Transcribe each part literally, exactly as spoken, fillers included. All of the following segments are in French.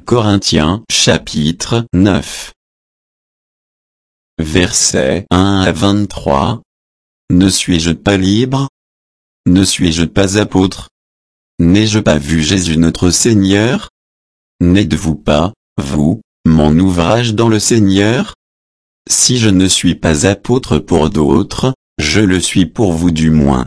Corinthiens chapitre neuf. Versets un à vingt-trois. Ne suis-je pas libre? Ne suis-je pas apôtre? N'ai-je pas vu Jésus notre Seigneur? N'êtes-vous pas, vous, mon ouvrage dans le Seigneur? Si je ne suis pas apôtre pour d'autres, je le suis pour vous du moins.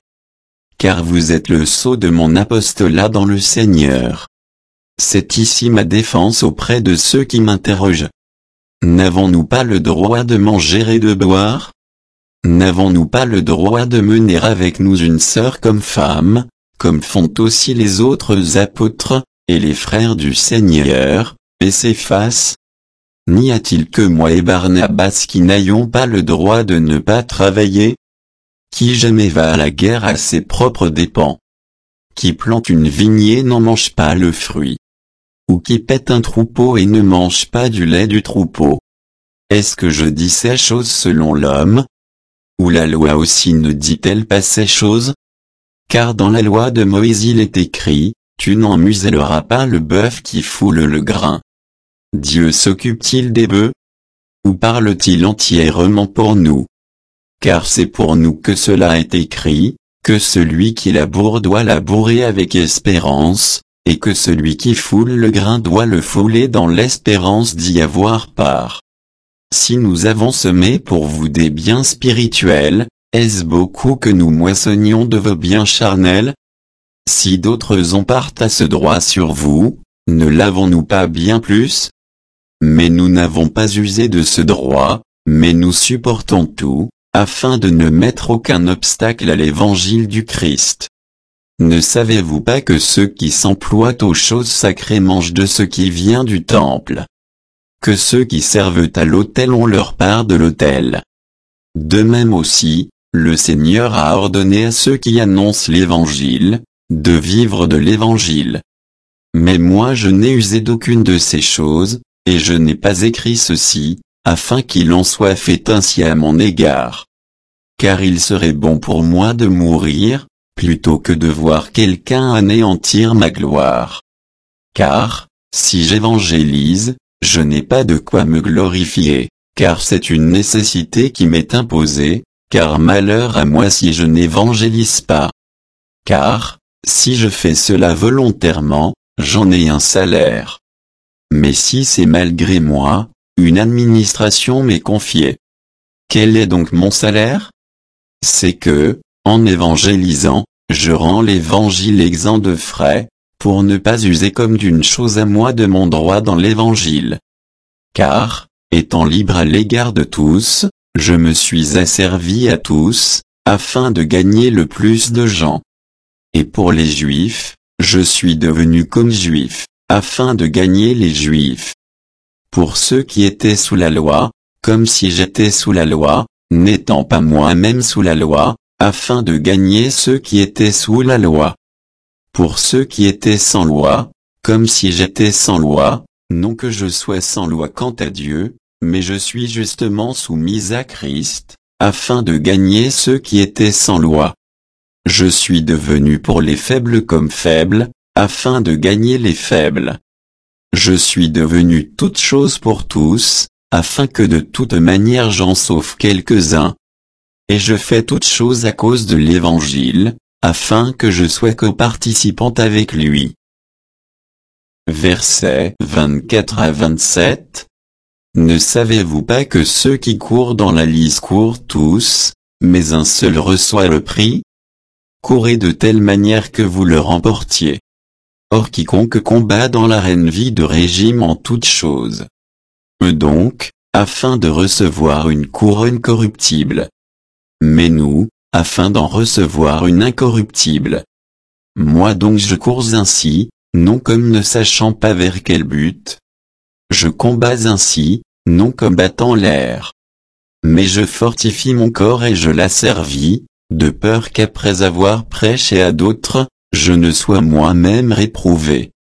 Car vous êtes le sceau de mon apostolat dans le Seigneur. C'est ici ma défense auprès de ceux qui m'interrogent. N'avons-nous pas le droit de manger et de boire? N'avons-nous pas le droit de mener avec nous une sœur comme femme, comme font aussi les autres apôtres, et les frères du Seigneur, et Céphas? N'y a-t-il que moi et Barnabas qui n'ayons pas le droit de ne pas travailler? Qui jamais va à la guerre à ses propres dépens? Qui plante une vigne et n'en mange pas le fruit? Ou qui pète un troupeau et ne mange pas du lait du troupeau? Est-ce que je dis ces choses selon l'homme? Ou la loi aussi ne dit-elle pas ces choses? Car dans la loi de Moïse il est écrit, tu n'en muselleras pas le bœuf qui foule le grain. Dieu s'occupe-t-il des bœufs? Ou parle-t-il entièrement pour nous? Car c'est pour nous que cela est écrit, que celui qui laboure doit labourer avec espérance, et que celui qui foule le grain doit le fouler dans l'espérance d'y avoir part. Si nous avons semé pour vous des biens spirituels, est-ce beaucoup que nous moissonnions de vos biens charnels? Si d'autres ont part à ce droit sur vous, ne l'avons-nous pas bien plus? Mais nous n'avons pas usé de ce droit, mais nous supportons tout, afin de ne mettre aucun obstacle à l'évangile du Christ. Ne savez-vous pas que ceux qui s'emploient aux choses sacrées mangent de ce qui vient du temple? Que ceux qui servent à l'autel ont leur part de l'autel. De même aussi, le Seigneur a ordonné à ceux qui annoncent l'évangile, de vivre de l'évangile. Mais moi je n'ai usé d'aucune de ces choses, et je n'ai pas écrit ceci, afin qu'il en soit fait ainsi à mon égard. Car il serait bon pour moi de mourir, plutôt que de voir quelqu'un anéantir ma gloire. Car, si j'évangélise, je n'ai pas de quoi me glorifier, car c'est une nécessité qui m'est imposée, car malheur à moi si je n'évangélise pas. Car, si je fais cela volontairement, j'en ai un salaire. Mais si c'est malgré moi, une administration m'est confiée. Quel est donc mon salaire? C'est que, en évangélisant, je rends l'évangile exempt de frais, pour ne pas user comme d'une chose à moi de mon droit dans l'évangile. Car, étant libre à l'égard de tous, je me suis asservi à tous, afin de gagner le plus de gens. Et pour les Juifs, je suis devenu comme Juif, afin de gagner les Juifs. Pour ceux qui étaient sous la loi, comme si j'étais sous la loi, n'étant pas moi-même sous la loi, afin de gagner ceux qui étaient sous la loi. Pour ceux qui étaient sans loi, comme si j'étais sans loi, non que je sois sans loi quant à Dieu, mais je suis justement soumis à Christ, afin de gagner ceux qui étaient sans loi. Je suis devenu pour les faibles comme faible, afin de gagner les faibles. Je suis devenu toute chose pour tous, afin que de toute manière j'en sauve quelques-uns. Et je fais toutes choses à cause de l'Évangile, afin que je sois coparticipant avec lui. Versets vingt-quatre à vingt-sept. Ne savez-vous pas que ceux qui courent dans la lice courent tous, mais un seul reçoit le prix? Courez de telle manière que vous le remportiez. Or quiconque combat dans l'arène vit de régime en toutes choses. Eux donc, afin de recevoir une couronne corruptible. Mais nous, afin d'en recevoir une incorruptible. Moi donc je cours ainsi, non comme ne sachant pas vers quel but. Je combats ainsi, non comme battant l'air. Mais je fortifie mon corps et je l'asservis, de peur qu'après avoir prêché à d'autres, je ne sois moi-même réprouvé.